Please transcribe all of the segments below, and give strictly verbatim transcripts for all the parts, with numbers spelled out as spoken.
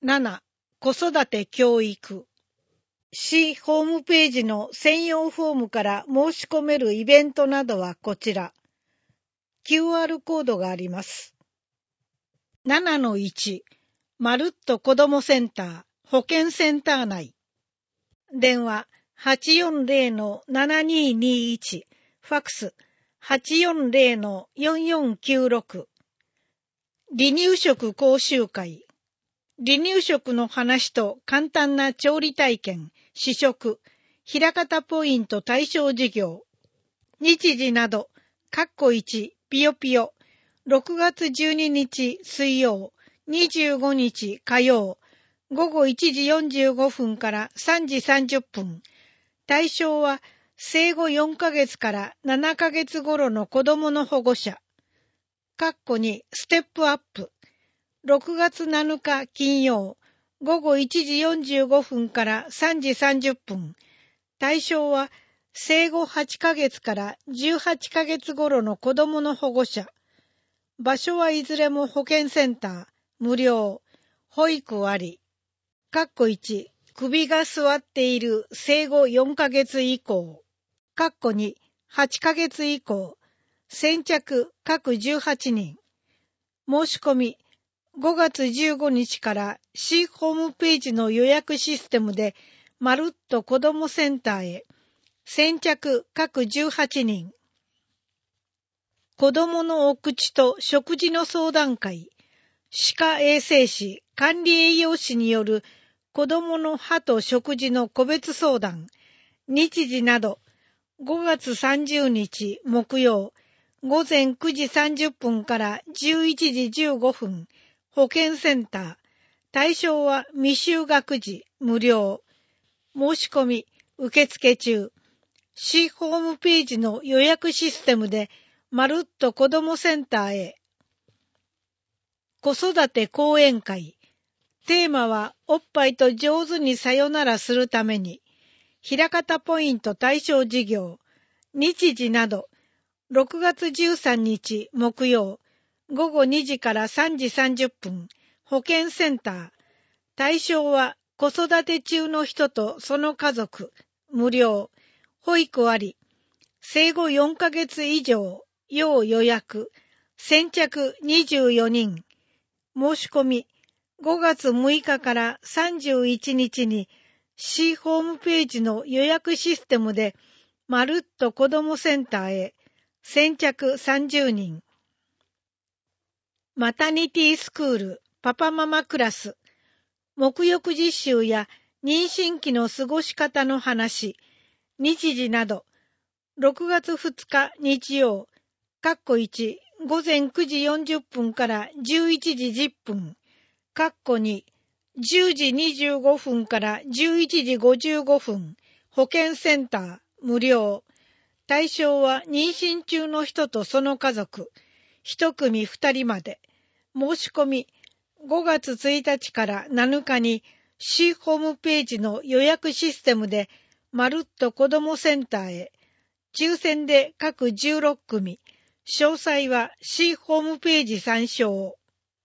なな、子育て教育。市ホームページの専用フォームから申し込めるイベントなどはこちら。キューアール コードがあります。ななのいち、まるっと子どもセンター、保健センター内。電話 はちよんぜろのななにーにーいち、ファックス はちよんぜろのよんよんきゅうろく。離乳食講習会。離乳食の話と簡単な調理体験、試食、ひらかたポイント対象事業。日時など、かっこいち、ぴよぴよ、ろくがつじゅうににち水曜、にじゅうごにち火曜、ごごいちじよんじゅうごふんからさんじさんじゅっぷん。対象は生後よんかげつからななかげつ頃の子供の保護者。かっこにステップアップ。ろくがつなのか金曜、ごごいちじよんじゅうごふんからさんじさんじゅっぷん。対象は生後はちかげつからじゅうはちかげつ頃の子供の保護者。場所はいずれも保健センター、無料、保育あり。かっこいち、首が座っている生後よんかげつ以降。かっこに、はちかげつ以降。先着各じゅうはちにん。申し込み、ごがつじゅうごにちから市ホームページの予約システムでまるっと子どもセンターへ。先着各じゅうはちにん。子どものお口と食事の相談会。歯科衛生士、管理栄養士による子どもの歯と食事の個別相談。日時など、ごがつさんじゅうにち木曜、ごぜんくじさんじゅっぷんからじゅういちじじゅうごふん。保健センター。対象は未就学児、無料。申し込み、受付中。市ホームページの予約システムで、まるっと子どもセンターへ。子育て講演会。テーマは、おっぱいと上手にさよならするために、ひらかたポイント対象事業。日時など、ろくがつじゅうさんにち木曜、ごごにじからさんじさんじゅっぷん、保健センター。対象は子育て中の人とその家族、無料、保育あり、生後よんかげつ以上、要予約、先着にじゅうよにん。申し込み、ごがつむいかからさんじゅういちにちに市ホームページの予約システムで、まるっと子どもセンターへ、先着さんじゅうにん。マタニティスクール、パパママクラス、沐浴実習や妊娠期の過ごし方の話、日時など、ろくがつふつか日曜、かっこいち、ごぜんくじよんじゅっぷんからじゅういちじじゅっぷん、かっこに、じゅうじにじゅうごふんからじゅういちじごじゅうごふん、保健センター、無料。対象は妊娠中の人とその家族、一組二人まで。申し込み、ごがつついたちからなのかに市ホームページの予約システムでまるっと子どもセンターへ。抽選で各じゅうろっくみ。詳細は市ホームページ参照。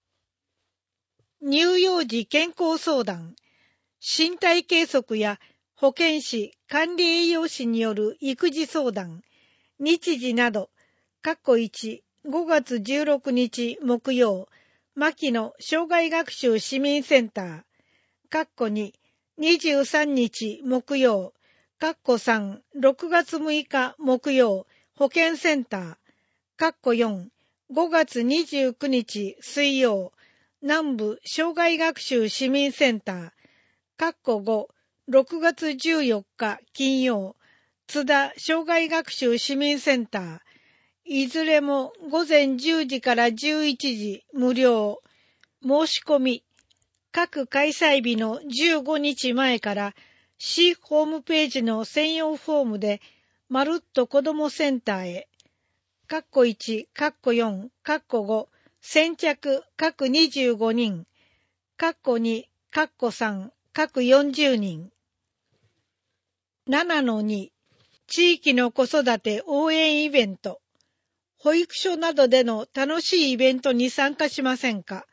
乳幼児健康相談。身体計測や保健師、管理栄養士による育児相談。日時など、かっこいち、ごがつじゅうろくにち木曜、牧野障害学習市民センター。かっこに、にじゅうさんにち木曜、かっこさん、ろくがつむいか木曜、保健センター。かっこよん、ごがつにじゅうくにち水曜、南部障害学習市民センター。かっこご、ろくがつじゅうよっか金曜、津田障害学習市民センター。いずれもごぜんじゅうじからじゅういちじ無料。申し込み。各開催日のじゅうごにちまえから市ホームページの専用フォームでまるっと子どもセンターへ。かっこいち、かっこよん、かっこご、先着各にじゅうごにん。かっこに、かっこさん、各よんじゅうにん。ななのに、地域の子育て応援イベント。保育所などでの楽しいイベントに参加しませんか？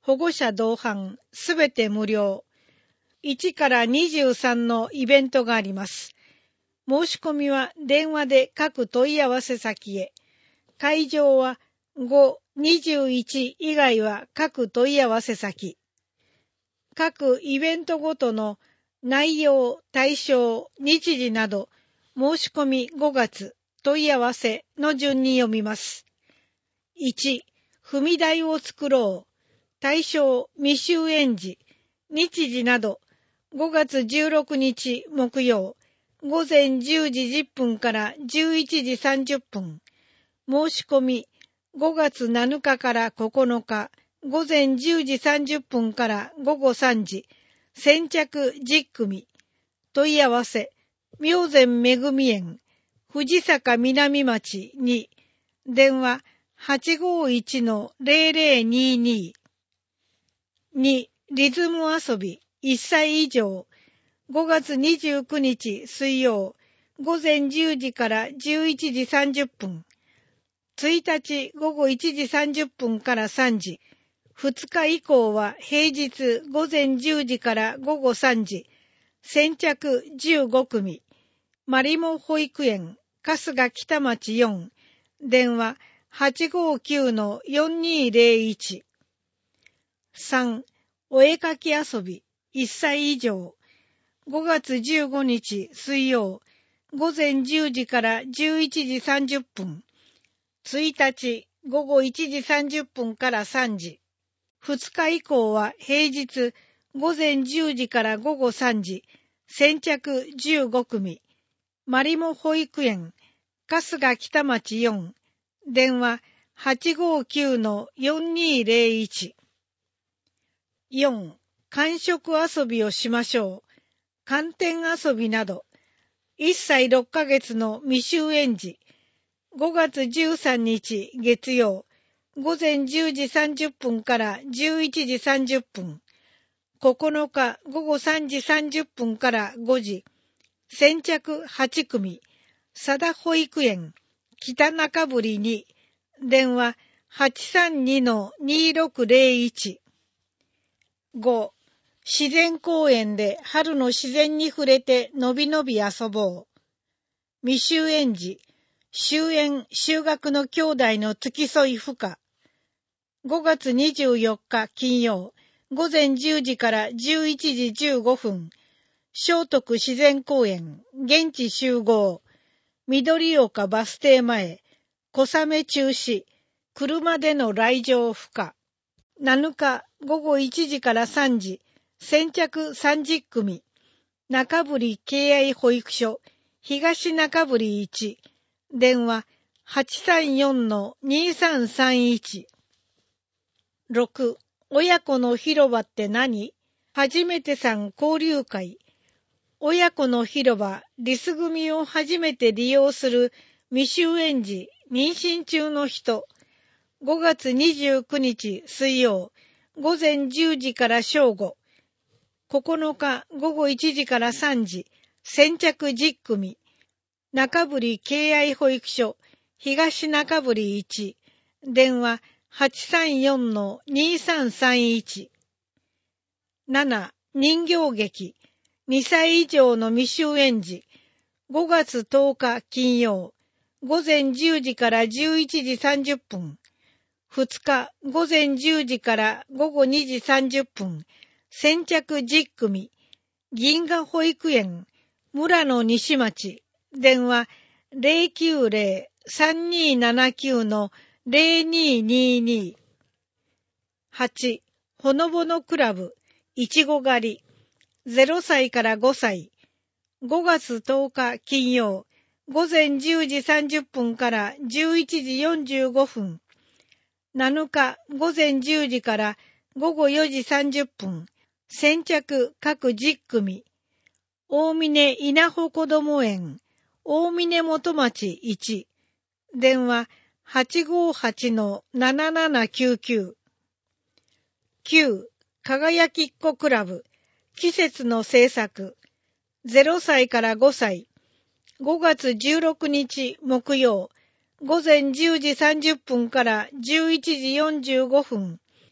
保護者同伴、すべて無料。いちからにじゅうさんのイベントがあります。申し込みは電話で各問い合わせ先へ。会場はご、にじゅういち以外は各問い合わせ先。各イベントごとの内容、対象、日時など、申し込みごがつ、問い合わせの順に読みます。いち、踏み台を作ろう。対象、未就園児、日時など、ごがつじゅうろくにち木曜、ごぜんじゅうじじゅっぷんからじゅういちじさんじゅっぷん。申し込み、ごがつなのかからここのか、ごぜんじゅうじさんじゅっぷんからごごさんじ、先着じゅっくみ。問い合わせ、明前めぐみ園、藤坂南町に、電話 はちごいちのぜろぜろにに。に、リズム遊びいっさい以上、ごがつにじゅうくにち水曜、ごぜんじゅうじからじゅういちじさんじゅっぷん、いちにちごごいちじさんじゅっぷんからさんじ、ふつか以降は平日ごぜんじゅうじからごごさんじ、先着じゅうごくみ、マリモ保育園、春日北町よん、電話 はちごきゅうのよんにぜろいち。さん、お絵かき遊びいっさい以上、ごがつじゅうごにち水曜、ごぜんじゅうじからじゅういちじさんじゅっぷん、いちにちごごいちじさんじゅっぷんからさんじ、ふつか以降は平日ごぜんじゅうじからごごさんじ、先着じゅうごくみ、マリモ保育園、春日北町よん、電話 はちごきゅうのよんにぜろいち。よん、寒食遊びをしましょう。寒天遊びなど、いっさいろっかげつの未就園児、ごがつじゅうさんにち月曜、ごぜんじゅうじさんじゅっぷんからじゅういちじさんじゅっぷん、ここのかごごさんじさんじゅっぷんからごじ、先着はちくみ、佐田保育園、北中堀に、電話 はちさんにのにろくぜろいち。ご、自然公園で春の自然に触れてのびのび遊ぼう。未就園児、終園・就学の兄弟の付き添い不可。ごがつにじゅうよっか金曜、ごぜんじゅうじからじゅういちじじゅうごふん、聖徳自然公園、現地集合、緑岡バス停前、小雨中止、車での来場不可。なのかごごいちじからさんじ、先着さんじゅっくみ、中堀敬愛保育所、東中堀いち、電話 はちさんよんのにさんさんいち。ろく、親子の広場って何？はじめてさん交流会。親子の広場、リス組を初めて利用する未就園児、妊娠中の人。ごがつにじゅうくにち水曜、ごぜんじゅうじから正午。ここのかごごいちじからさんじ、先着じゅっくみ。中堀敬愛保育所、東中堀いち、電話 はちさんよんのにさんさんいち。なな、人形劇、にさい以上の未就園児、ごがつとおか金曜、ごぜんじゅうじからじゅういちじさんじゅっぷん、ふつかごぜんじゅうじからごごにじさんじゅっぷん、先着じゅっくみ、銀河保育園、村野西町、電話 ぜろきゅうぜろ さんにーななきゅうのぜろにーにーにー。はち、ほのぼのクラブ、いちご狩り、ぜろさいからごさい、ごがつとおか金曜、ごぜんじゅうじさんじゅっぷんからじゅういちじよんじゅうごふん、なのかごぜんじゅうじからごごよじさんじゅっぷん、先着各じゅっくみ、大峰稲穂こども園、大峰元町いち、電話 はちごはちのななななきゅうきゅう。きゅう、輝きっ子クラブ、季節の制作、ぜろさいからごさい、ごがつじゅうろくにち木曜、ごぜんじゅうじさんじゅっぷんからじゅういちじよんじゅうごふん、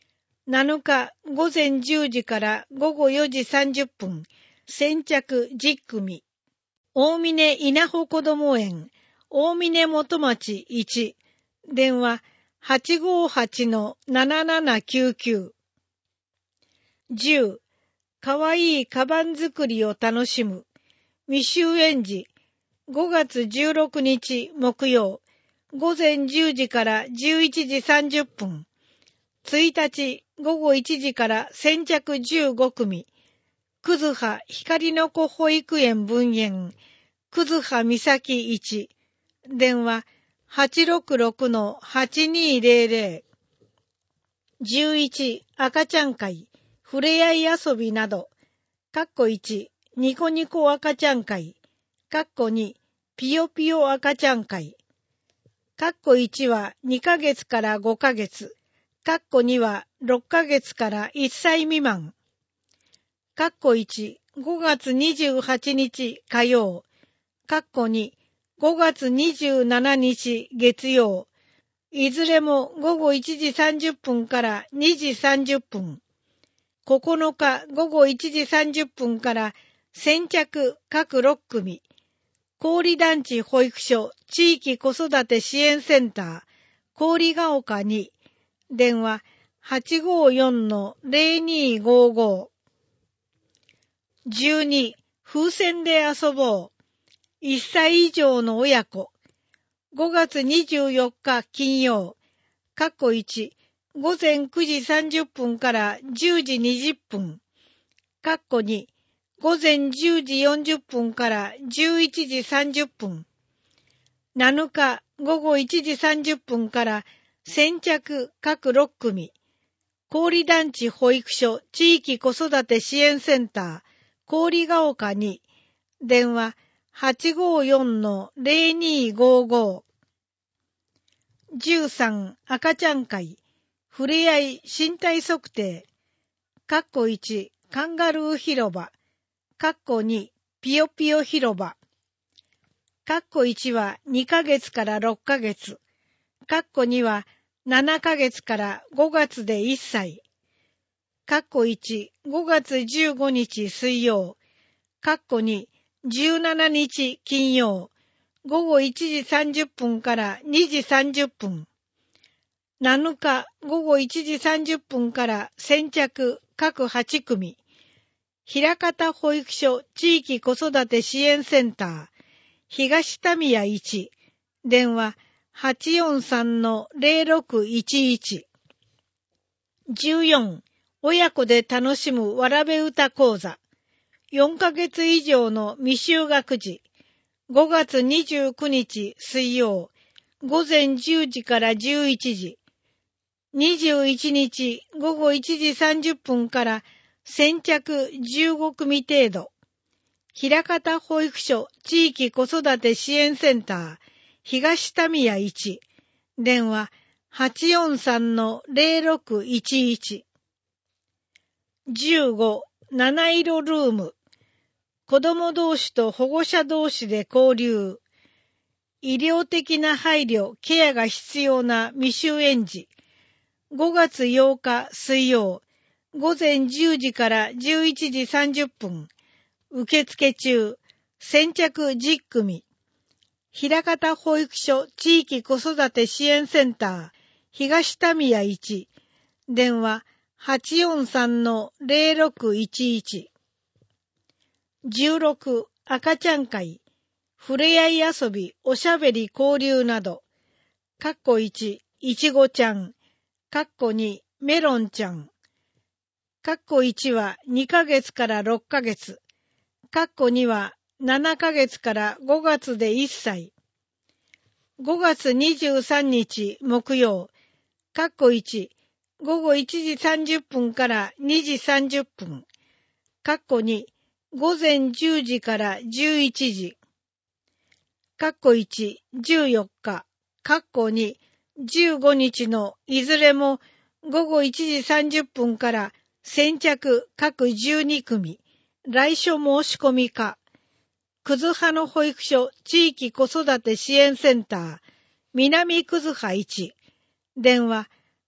なのか午前じゅうじから午後よじさんじゅっぷん、先着じゅっくみ。大峰稲穂こども園、大峰元町いち、電話 はちごはちのななななきゅうきゅう。じゅう、かわいいカバン作りを楽しむ。未就園児、ごがつじゅうろくにち木曜、午前じゅうじからじゅういちじさんじゅっぷん。いちにち午後いちじから先着じゅうごくみ。くずは光の子保育園分園、くずはみさきいち、電話 はちろくろくのはちにーぜろぜろ。じゅういち、赤ちゃん会、ふれあい遊びなど、かっこいち、ニコニコ赤ちゃん会、かっこに、ピヨピヨ赤ちゃん会、かっこいちはにかげつからごかげつ、かっこにはろっかげつからいっさい未満、かっこいち、ごがつにじゅうはちにち火曜、かっこに、ごがつにじゅうしちにち月曜、いずれもごごいちじさんじゅっぷんからにじさんじゅっぷん、ここのかごごいちじさんじゅっぷんから先着各ろっくみ、郡団地保育所地域子育て支援センター、郡ヶ丘に、電話 はちごよんのぜろにーごーごー。じゅうに、風船で遊ぼう。いっさい以上の親子。ごがつにじゅうよっか金曜、かっこいち、午前くじさんじゅっぷんからじゅうじにじゅっぷん、かっこに、午前じゅうじよんじゅっぷんからじゅういちじさんじゅっぷん、なのか午後いちじさんじゅっぷんから先着各ろっくみ、郡団地保育所地域子育て支援センター、郡ヶ丘に、電話 はちごよんのぜろにーごーごー。じゅうさん、赤ちゃん会、ふれあい身体測定、かっこいち、カンガルー広場、かっこに、ピヨピヨ広場、かっこいちはにかげつからろっかげつ、かっこにはななかげつからごがつでいっさい、かっこいち、ごがつじゅうごにち水曜、かっこに、じゅうしちにち金曜、ごごいちじさんじゅっぷんからにじさんじゅっぷん、なのかごごいちじさんじゅっぷんから先着各はちくみ、枚方保育所地域子育て支援センター、東田宮いち、電話 はちよんさんのぜろろくいちいち。じゅうよん、親子で楽しむわらべ歌講座。よんかげつ以上の未就学児。ごがつにじゅうくにち水曜、午前じゅうじからじゅういちじ。にじゅういちにちごごいちじさんじゅっぷんから先着じゅうごくみ程度。枚方保育所地域子育て支援センター、東田宮いち、電話 はちよんさんのぜろろくいちいち。じゅうご、七色ルーム。子ども同士と保護者同士で交流。医療的な配慮、ケアが必要な未就園児。ごがつようか水曜、午前じゅうじからじゅういちじさんじゅっぷん。受付中、先着じゅっくみ。枚方保育所地域子育て支援センター、東田宮いち、電話 はちよんさんのぜろろくいちいち。じゅうろく、赤ちゃん会、ふれあい遊び、おしゃべり交流など、かっこいち、いちごちゃん、かっこに、メロンちゃん、かっこいちはにかげつからろっかげつ、かっこにはななかげつからごがつでいっさい。ごがつにじゅうさんにち木曜、かっこいち、ごごいちじさんじゅっぷんからにじさんじゅっぷん、かっこに、午前じゅうじからじゅういちじ、かっこいち、じゅうよっか、かっこに、じゅうごにちのいずれもごごいちじさんじゅっぷんから先着各じゅうにくみ、来所申し込みか、くずはの保育所地域子育て支援センター、南くずはいち、電話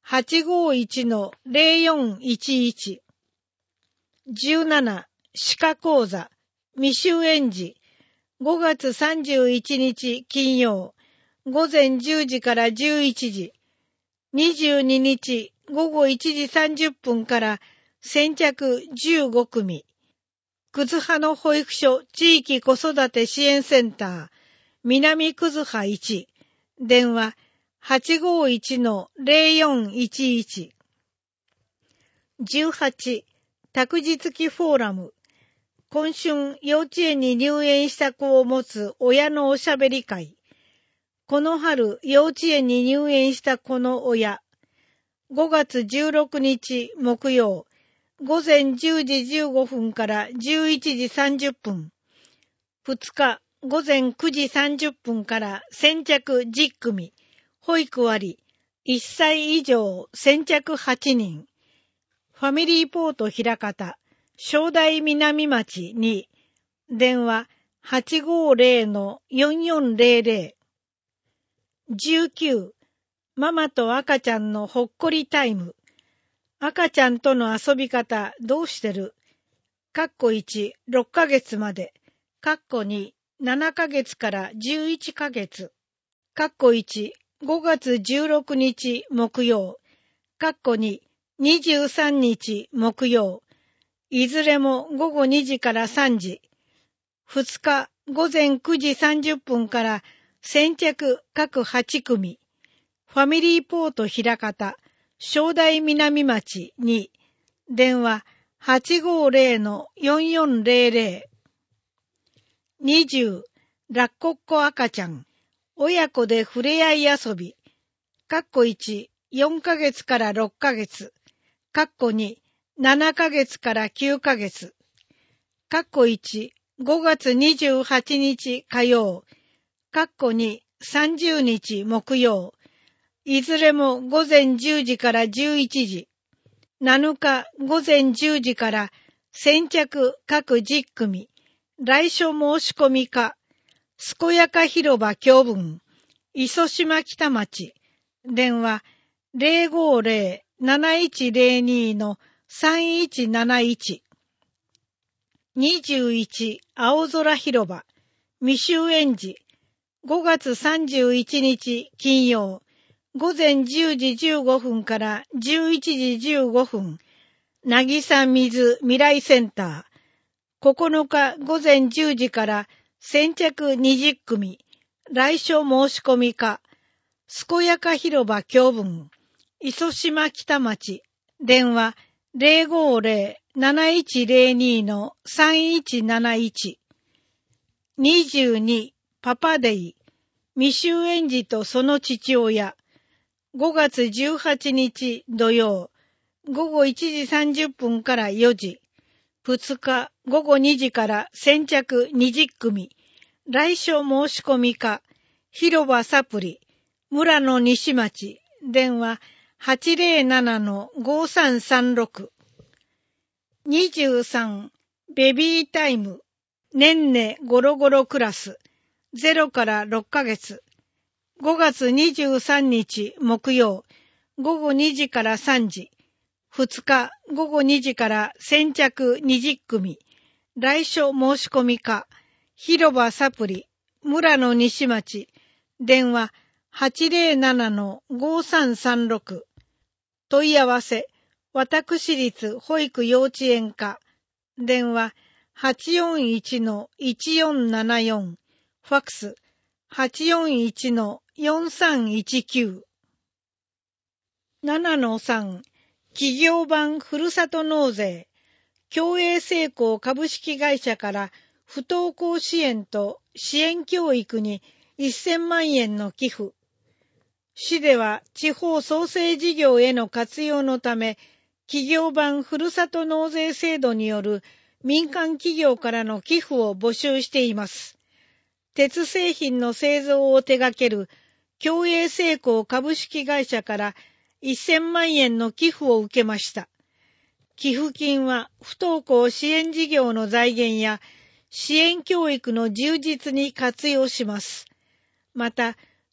はちごいちのゼロよんいちいち。じゅうなな、歯科講座、未就園児、ごがつさんじゅういちにち金曜、午前じゅうじからじゅういちじ。にじゅうににちごごいちじさんじゅっぷんから先着じゅうごくみ。葛葉の保育所地域子育て支援センター、南葛葉いち、電話 はちごいちのゼロよんいちいち。じゅうはち、託児付きフォーラム。今春幼稚園に入園した子を持つ親のおしゃべり会。この春幼稚園に入園した子の親。ごがつじゅうろくにち木曜、午前じゅうじじゅうごふんからじゅういちじさんじゅっぷん。ふつか午前くじさんじゅっぷんから先着じゅっくみ。保育あり、いっさい以上先着はちにん。ファミリーポート枚方、正代南町に、電話 はちごゼロのよんよんゼロゼロ。じゅうきゅう、ママと赤ちゃんのほっこりタイム。赤ちゃんとの遊び方どうしてる？かっこいち、ろっかげつまで。かっこに、ななかげつからじゅういっかげつ。かっこいち、ごがつじゅうろくにち木曜。かっこに、にじゅうさんにち木曜。いずれもごごにじからさんじ。ふつか午前くじさんじゅっぷんから先着各はちくみ。ファミリーポート枚方、正代南町に、電話 はちごゼロのよんよんゼロゼロ。にじゅう、ラッコっ子赤ちゃん、親子でふれあい遊び。かっこいち、よんかげつからろっかげつ。かっこに、ななかげつからきゅうかげつ。かっこいち、ごがつにじゅうはちにち火曜。かっこに、さんじゅうにち木曜。いずれも午前じゅうじからじゅういちじ。なのか午前じゅうじから先着各じゅっくみ。来所申し込みか。健やか広場教文。磯島北町。電話 ゼロごゼロなないちゼロにのさんいちなないち。にじゅういち青空広場。未就園児。ごがつさんじゅういちにち金曜。午前じゅうじじゅうごふんからじゅういちじじゅうごふん。なぎさ水未来センター。ここのか午前じゅうじから先着にじゅっくみ。来所申し込みか。健やか広場教文。磯島北町。電話 ゼロごゼロなないちゼロにのさんいちなないち。にじゅうにパパデイ。未就園児とその父親。ごがつじゅうはちにち土曜。ごごいちじさんじゅっぷんからよじ。ふつかごごにじから先着にじゅっくみ。来所申し込みか。広場サプリ。村野西町。電話 はちゼロななのごさんさんろく。にじゅうさんベビータイム。ねんねゴロゴロクラス。ゼロからろっかげつ。ごがつにじゅうさんにち木曜。ごごにじからさんじ。ふつかごごにじから先着にじゅっくみ。来所申し込みか。広場サプリ。村野西町。電話 はちゼロななのごさんさんろく。問い合わせ。私立保育幼稚園課。電話 はちよんいちのいちよんななよん。ファックス はちよんいちのよんさんいちきゅう。ななのさん。企業版ふるさと納税。共栄成功株式会社から不登校支援と支援教育にせんまんえんの寄付。市では地方創生事業への活用のため、企業版ふるさと納税制度による民間企業からの寄付を募集しています。鉄製品の製造を手掛ける共栄成功株式会社からせんまんえんの寄付を受けました。寄付金は不登校支援事業の財源や支援教育の充実に活用します。また、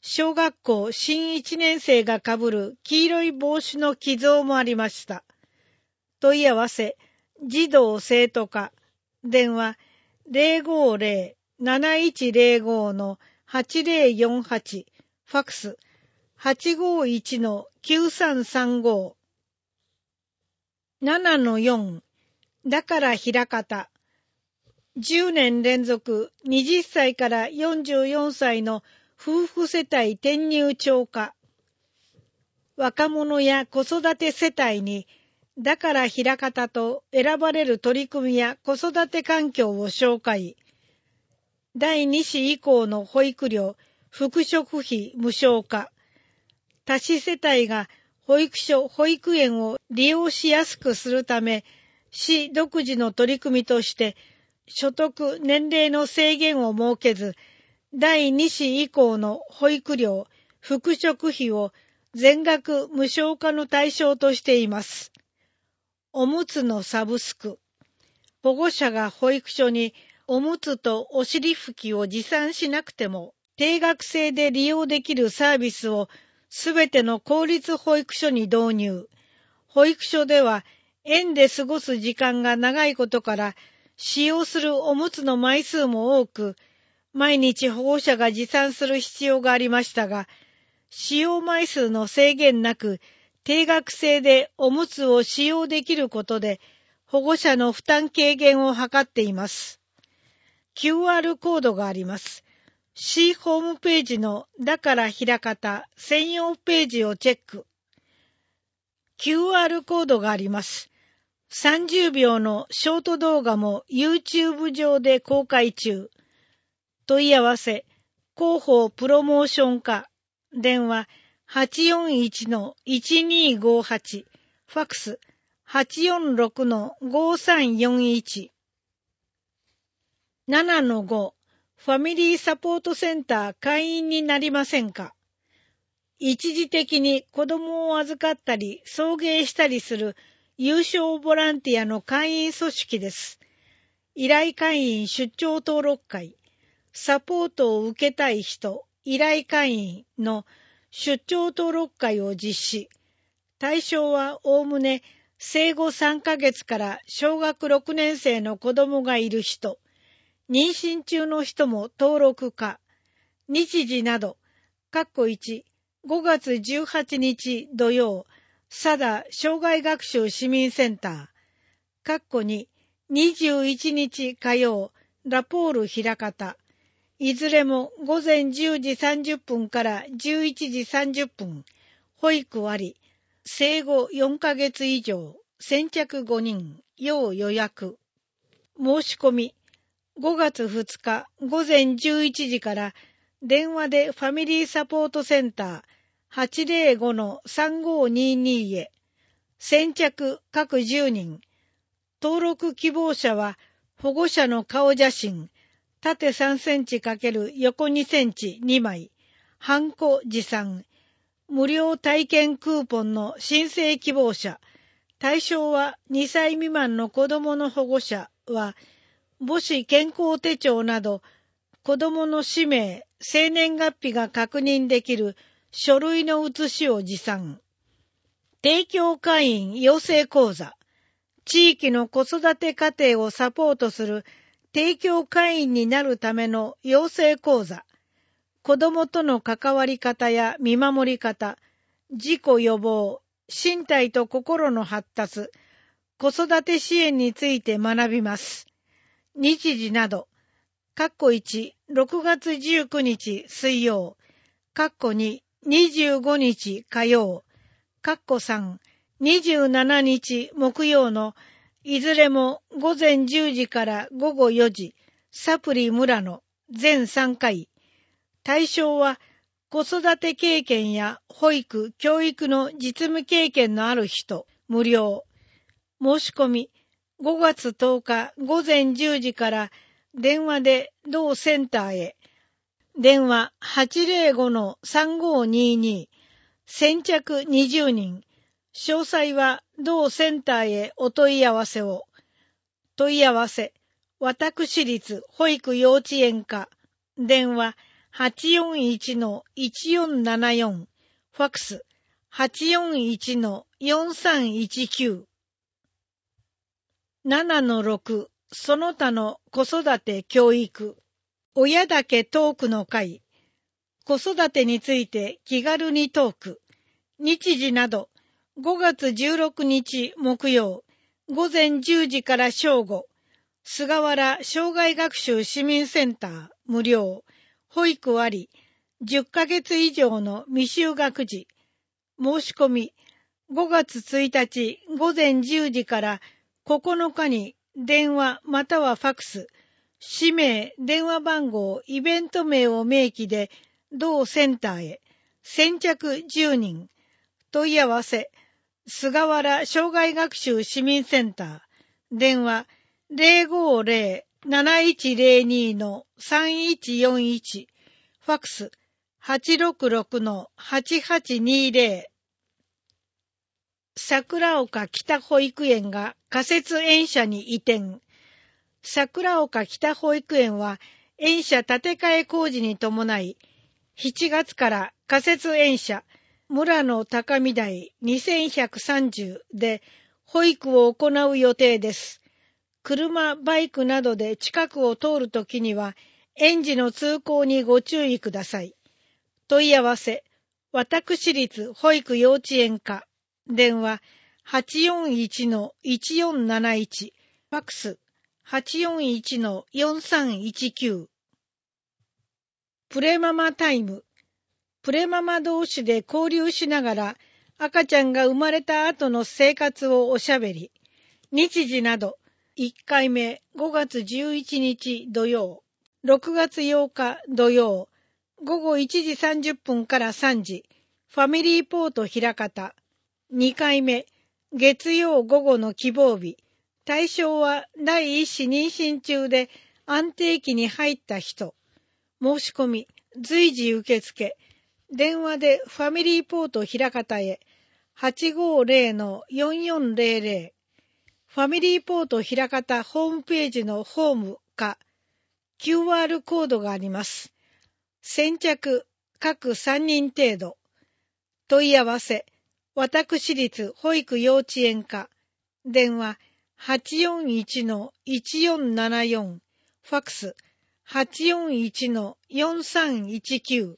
小学校新いちねん生がかぶる黄色い帽子の寄贈もありました。問い合わせ、児童生徒課、電話 ゼロごゼロ なないちゼロご のはちゼロよんはち、ファックス はちごいちのきゅうさんさんご。ななのよん、だからひらかた。じゅうねん連続はたちからからよんじゅうよんさいの夫婦世帯転入超過。若者や子育て世帯に、だからひらかたと選ばれる取り組みや子育て環境を紹介。だいに子以降の保育料、復職費無償化。多子世帯が保育所、保育園を利用しやすくするため、市独自の取り組みとして、所得年齢の制限を設けず、だいに子以降の保育料、復職費を全額無償化の対象としています。おむつのサブスク。保護者が保育所におむつとお尻拭きを持参しなくても、定額制で利用できるサービスをすべての公立保育所に導入。保育所では園で過ごす時間が長いことから、使用するおむつの枚数も多く、毎日保護者が持参する必要がありましたが、使用枚数の制限なく、定額制でおむつを使用できることで、保護者の負担軽減を図っています。キューアール コードがあります。市ホームページのだからひらかた専用ページをチェック。キューアール コードがあります。さんじゅうびょうのショート動画も YouTube 上で公開中。問い合わせ、広報プロモーション課、電話 はちよんいちのいちにごはち、ファックス はちよんろくのごさんよんいち。ななのご、ファミリーサポートセンター会員になりませんか？一時的に子供を預かったり送迎したりする有償ボランティアの会員組織です。依頼会員出張登録会、サポートを受けたい人、依頼会員の出張登録会を実施。対象はおおむね生後さんかげつから小学ろくねん生の子供がいる人、妊娠中の人も登録可。日時など、括弧いち、ごがつじゅうはちにち土曜、佐田障害学習市民センター、括弧に、にじゅういちにち火曜、ラポールひらかた、いずれもごぜんじゅうじさんじゅっぷんからじゅういちじさんじゅっぷん、保育あり、生後よんかげつ以上、先着ごにん、要予約。申し込み、ごがつふつかごぜんじゅういちじから電話でファミリーサポートセンター はちゼロごのさんごにに へ、先着各じゅうにん、登録希望者は保護者の顔写真、縦さんセンチ×横にセンチにまい、ハンコ持参、無料体験クーポンの申請希望者、対象はにさい未満の子どもの保護者は、母子健康手帳など、子どもの氏名、生年月日が確認できる書類の写しを持参。提供会員養成講座。地域の子育て家庭をサポートする提供会員になるための養成講座。子どもとの関わり方や見守り方、事故予防、身体と心の発達、子育て支援について学びます。日時など、括弧いち、ろくがつじゅうくにち水曜、括弧に、にじゅうごにち火曜、括弧さん、にじゅうしちにち木曜のいずれもごぜんじゅうじからごごよじ、サプリ村野全さんかい。対象は子育て経験や保育・教育の実務経験のある人、無料。申し込み、ごがつとおかごぜんじゅうじから電話で同センターへ。電話 はちゼロごのさんごにに、先着にじゅうにん。詳細は同センターへお問い合わせを。問い合わせ、私立保育幼稚園課。電話はちよんいちのいちよんななよん、ファックスはちよんいちのよんさんいちきゅう。ななのろく、その他の子育て教育。親だけトークの会。子育てについて気軽にトーク。日時など、ごがつじゅうろくにち木曜、ごぜんじゅうじから正午、菅原障害学習市民センター無料、保育あり、じゅっかげつ以上の未就学児、申し込み、ごがつついたちごぜんじゅうじからここのかに電話またはファックス、氏名、電話番号、イベント名を明記で同センターへ、先着じゅうにん、問い合わせ、菅原障害学習市民センター、電話ゼロごゼロ なないちゼロに のさんいちよんいち、ファックスはちろくろくのはちはちにゼロ。桜岡北保育園が仮設園舎に移転。桜岡北保育園は園舎建て替え工事に伴い、しちがつから仮設園舎村野高見台にせんひゃくさんじゅうで保育を行う予定です。車、バイクなどで近くを通るときには園児の通行にご注意ください。問い合わせ、私立保育幼稚園課、電話はちよんいちのいちよんなないち、ファックスはちよんいちのよんさんいちきゅう。プレママタイム。プレママ同士で交流しながら赤ちゃんが生まれた後の生活をおしゃべり。日時などいっかいめごがつじゅういちにち土曜、ろくがつようか土曜、ごごいちじさんじゅっぷんからさんじ、ファミリーポート枚方。にかいめ月曜午後の希望日。対象は第一子妊娠中で安定期に入った人。申し込み随時受付。電話でファミリーポート枚方へはちごゼロのよんよんゼロゼロ。ファミリーポート枚方ホームページのホームか キューアール コードがあります。先着各さんにん程度。問い合わせ、私立保育幼稚園課、電話はちよんいちのいちよんななよん、ファックスはちよんいちのよんさんいちきゅう。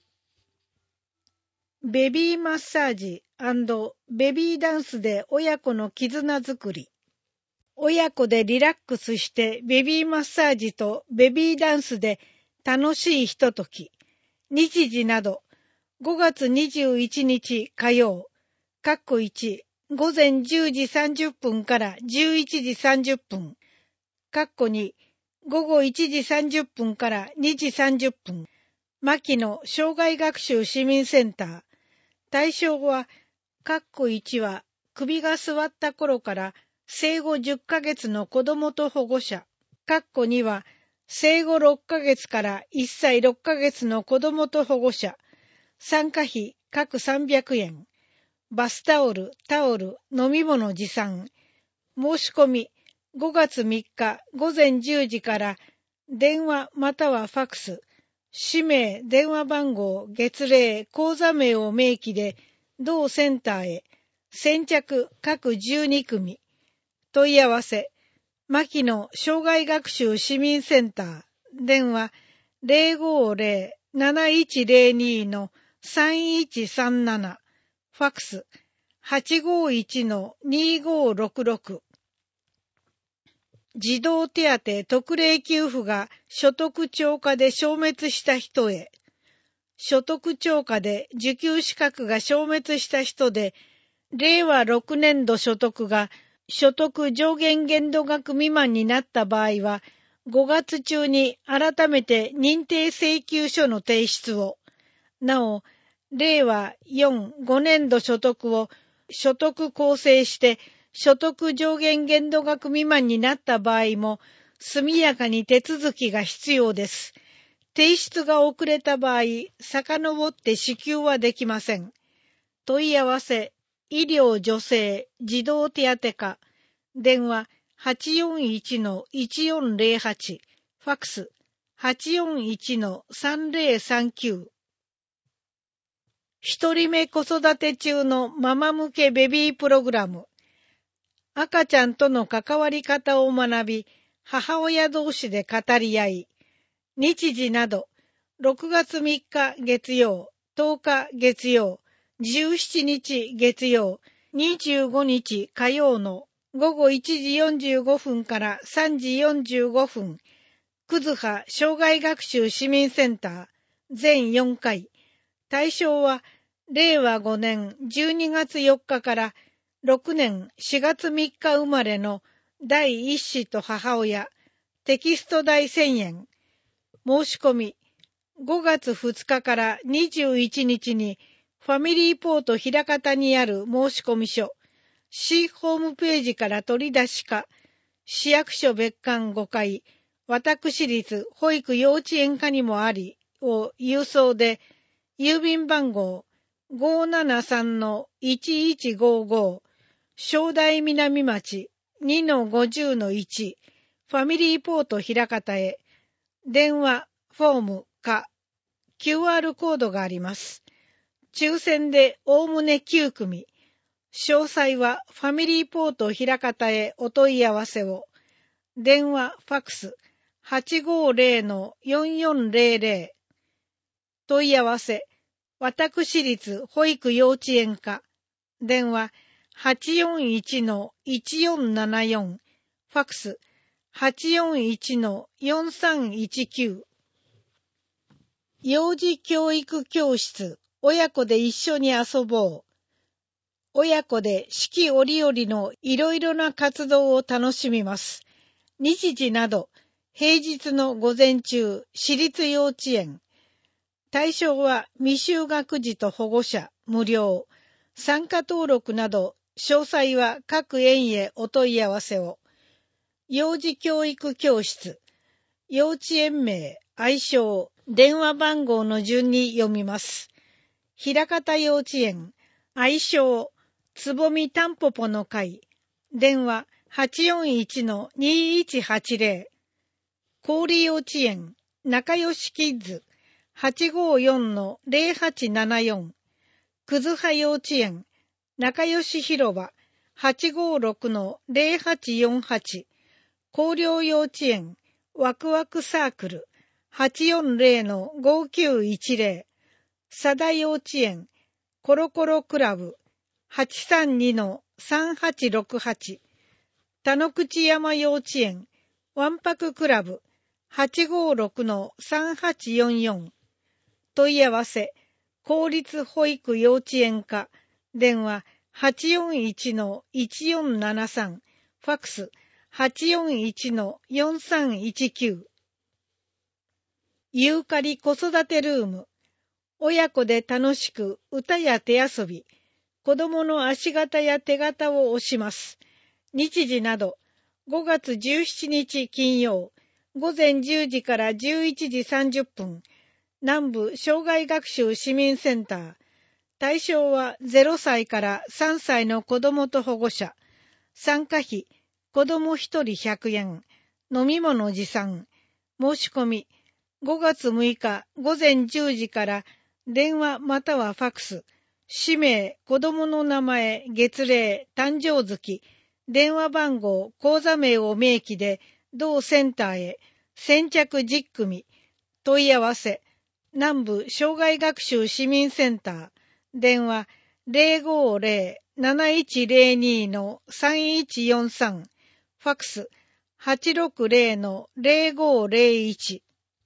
ベビーマッサージ&ベビーダンスで親子の絆づくり。親子でリラックスしてベビーマッサージとベビーダンスで楽しいひととき。日時などごがつにじゅういちにち火曜、かっこいち、ごぜんじゅうじさんじゅっぷんからじゅういちじさんじゅっぷん、かっこに、ごごいちじさんじゅっぷんからにじさんじゅっぷん、牧野障害学習市民センター。対象は、かっこいちは首が座った頃から生後じゅっかげつの子供と保護者。かっこには生後ろっかげつからいっさいろっかげつの子供と保護者。参加費各さんびゃくえん。バスタオル、タオル、飲み物持参。申し込みごがつみっかごぜんじゅうじから電話またはファックス。氏名、電話番号、月齢、口座名を明記で同センターへ。先着各じゅうにくみ。問い合わせ、牧野障害学習市民センター。電話ゼロごゼロ なないちゼロにのさんいちさんなな。ファックスはちごいちのにごろくろく。児童手当特例給付が所得超過で消滅した人へ。所得超過で受給資格が消滅した人で、れいわろくねんど所得が所得上限限度額未満になった場合は、ごがつ中に改めて認定請求書の提出を。なお、れいわよん、ごねんど所得を所得構成して所得上限限度額未満になった場合も速やかに手続きが必要です。提出が遅れた場合、遡って支給はできません。問い合わせ、医療助成児童手当課、電話はちよんいちのいちよんゼロはち、ファックスはちよんいちのさんぜろさんきゅう。一人目子育て中のママ向けベビープログラム。赤ちゃんとの関わり方を学び、母親同士で語り合い、日時など、ろくがつみっか月曜、とおか月曜、じゅうしちにち月曜、にじゅうごにち火曜のごごいちじよんじゅうごふんからさんじよんじゅうごふん、くずは障害学習市民センター、全よんかい。対象は、れいわごねんじゅうにがつよっかからろくねんしがつみっか生まれのだいいっ子と母親、テキスト代せんえん。申し込み、ごがつふつかからにじゅういちにちにファミリーポート枚方にある申込書、市ホームページから取り出しか、市役所別館ごかい、私立保育幼稚園課にもありを郵送で、郵便番号 ごーななさんのいちいちごーごー、正代南町 にのごじゅうのいち、ファミリーポート枚方へ、電話、フォームか、キューアール コードがあります。抽選でおおむねきゅうくみ。詳細はファミリーポート枚方へお問い合わせを。電話、ファックス はちごーぜろのよんよんぜろぜろ。問い合わせ、私立保育幼稚園課。電話、はちよんいちのいちよんななよん。ファックス、はちよんいちのよんさんいちきゅう。幼児教育教室、親子で一緒に遊ぼう。親子で四季折々のいろいろな活動を楽しみます。日時など、平日の午前中、私立幼稚園。対象は未就学児と保護者、無料。参加登録など、詳細は各園へお問い合わせを。幼児教育教室。幼稚園名、愛称、電話番号の順に読みます。枚方幼稚園、愛称、つぼみたんぽぽの会。電話、はちよんいちのにいちはちぜろ。郡幼稚園、仲良しキッズ、はちごーよんのぜろはちななよん。くずは幼稚園、仲良し広場、はちごーろくのぜろはちよんはち。広陵幼稚園、ワクワクサークル、はちよんぜろのごきゅういちぜろ。佐田幼稚園、コロコロクラブ、はちさんにのさんはちろくはち。田野口山幼稚園、わんぱくクラブ、はちごーろくのさんはちよんよん。問い合わせ、公立保育幼稚園課、電話、はちよんいちのいちよんななさん、ファックス、はちよんいちのよんさんいちきゅう。ユーカリ子育てルーム。親子で楽しく歌や手遊び、子供の足型や手型を押します。日時など、ごがつじゅうしちにち金曜、ごぜんじゅうじからじゅういちじさんじゅっぷん、南部障害学習市民センター。対象はゼロさいからさんさいの子供と保護者。参加費、子供ひとりひゃくえん。飲み物持参。申し込み、ごがつむいかごぜんじゅうじから電話またはファックス。氏名、子供の名前、月齢、誕生月、電話番号、口座名を明記で、同センターへ、先着じゅっくみ。問い合わせ、南部障害学習市民センター。電話、ぜろごーぜろなないちぜろにのさんいちよんさん。ファックス、はちろくぜろのぜろごーぜろいち。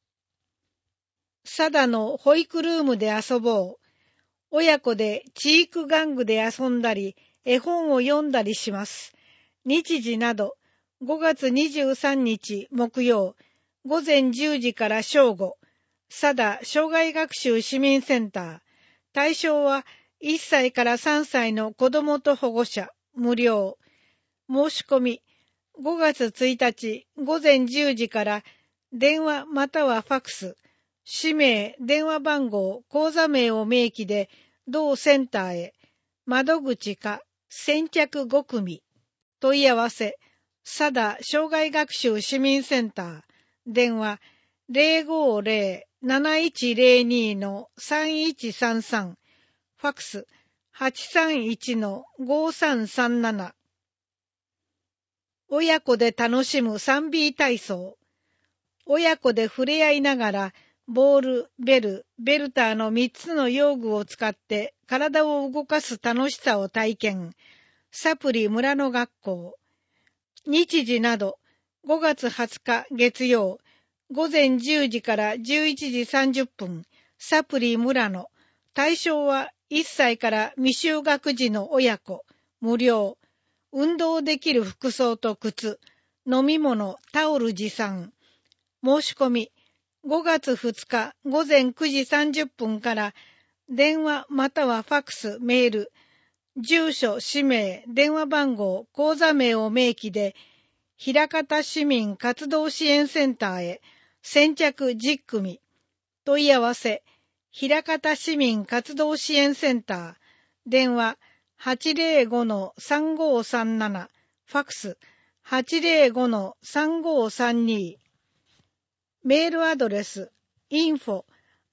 佐田の保育ルームで遊ぼう。親子で知育玩具で遊んだり、絵本を読んだりします。日時など、ごがつにじゅうさんにち木曜、ごぜんじゅうじから正午、佐田障害学習市民センター。対象はいっさいからさんさいの子供と保護者、無料。申し込み、ごがつついたちごぜんじゅうじから電話またはファックス。氏名、電話番号、口座名を明記で、同センターへ、窓口か、先着ごくみ。問い合わせ、佐田障害学習市民センター。電話、 ゼロごゼロ なないちゼロに のさんいちさんさん、ファックス はちさんいちのごさんさんなな。親子で楽しむ スリービー 体操。親子で触れ合いながら、ボール、ベル、ベルターのみっつの用具を使って体を動かす楽しさを体験。サプリ村の学校。日時など、ごがつはつか月曜、ごぜんじゅうじからじゅういちじさんじゅっぷん、サプリ村野。対象はいっさいから未就学児の親子、無料。運動できる服装と靴、飲み物、タオル持参。申し込み、ごがつふつかごぜんくじさんじゅっぷんから電話またはファックス、メール、住所、氏名、電話番号、口座名を明記で、枚方市民活動支援センターへ先着じゅっくみ。問い合わせ、枚方市民活動支援センター、電話 はちゼロごのさんごさんなな、ファックス はちゼロごのさんごさんに。メールアドレス インフォ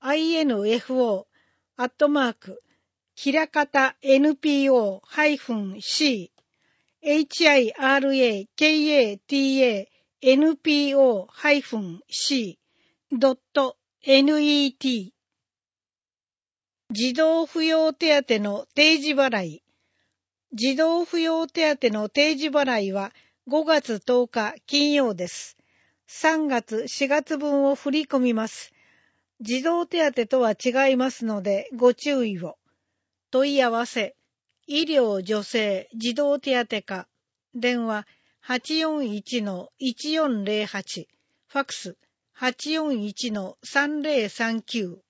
アットマーク ひらかた エヌピーオー シー ひらかた ドット ネット 児童扶養手当の定時払い。児童扶養手当の定時払いはごがつとおか金曜です。さんがつ、しがつ分を振り込みます。児童手当とは違いますのでご注意を。問い合わせ、医療助成児童手当課、電話 はちよんいちのいちよんゼロはち、ファックス はちよんいちのさんゼロさんきゅう。